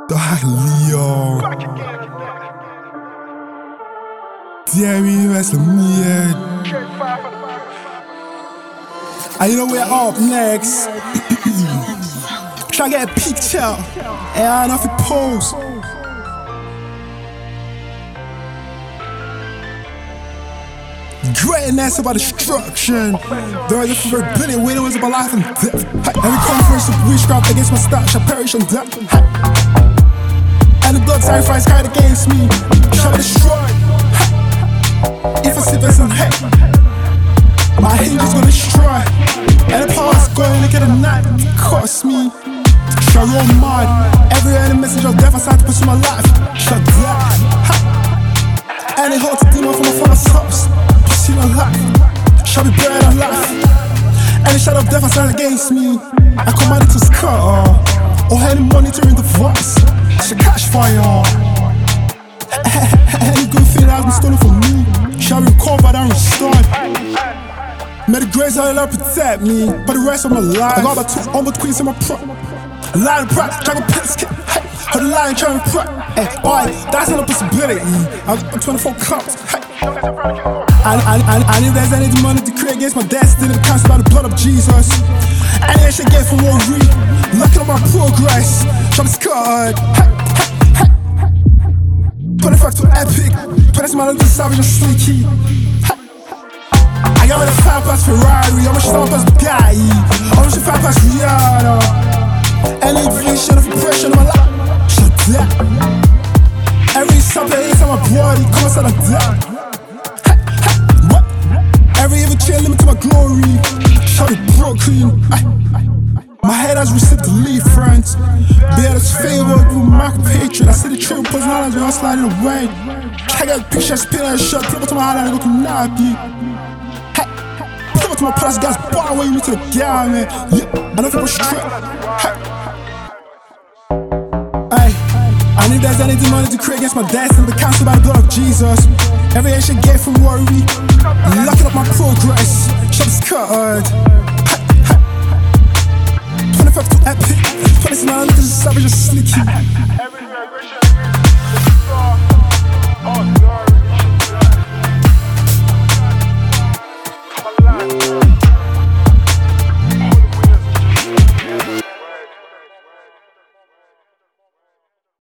Dag Leon. Damn, you mess with me. And you know we're up next. Try to get a picture. And I don't know if it pose. Greatness about destruction. There is a forbidden window is about life and death. Every conference of witchcraft against my stock shall perish on death. And the blood sacrifice carried against me shall be destroyed. If I slip as in heck, my hinges gonna destroy. And the power's going to get a night. Cost me. Shall roll mad. Every any message of death I start to pursue my life shall die. And it holds a demon from my father's house. Pursue my life shall be buried alive. And the shadow of death I stand against me. I command it to scatter. Or any monitoring the voice shall catch fire. Any good thing that has been stolen from me shall be recovered and restored. May the grace of Allah protect me for the rest of my life. I got about 2 onward queens in my prop. Lion pride, trying to piss kid. Hey, how the lion trying to pride. Hey, alright, that's not a possibility. I'm 24 cups. Hey. And if there's any demonic decree against my destiny, cast by the blood of Jesus. And I should get from worry. Looking at my progress, trying to scarred. Hey, hey, hey. 25 to epic. 20 man the savage and sneaky. I got with a 5 Ferrari, I'm a stomp-ass guy. I'm a 5 Rihanna. Any vision of oppression in my life, shall die. Every something inside my body comes out of death. What? Every evil chain limit to my glory shall be broken. My head has received deliverance. Bear is favored with my patron. I see the true personality, I'm sliding away. I got a picture, spin and shot, put it to my hand and I go to Nappy. My plus guys bar way me to the guy, man. Yeah, I know people straight. Hey, and if there's any demonic decree against my destiny, be cancelled by the blood of Jesus. Every action get from worry, locking up my progress, shall be scattered. 25 to epic, 20 man, look at the savage and sneaky.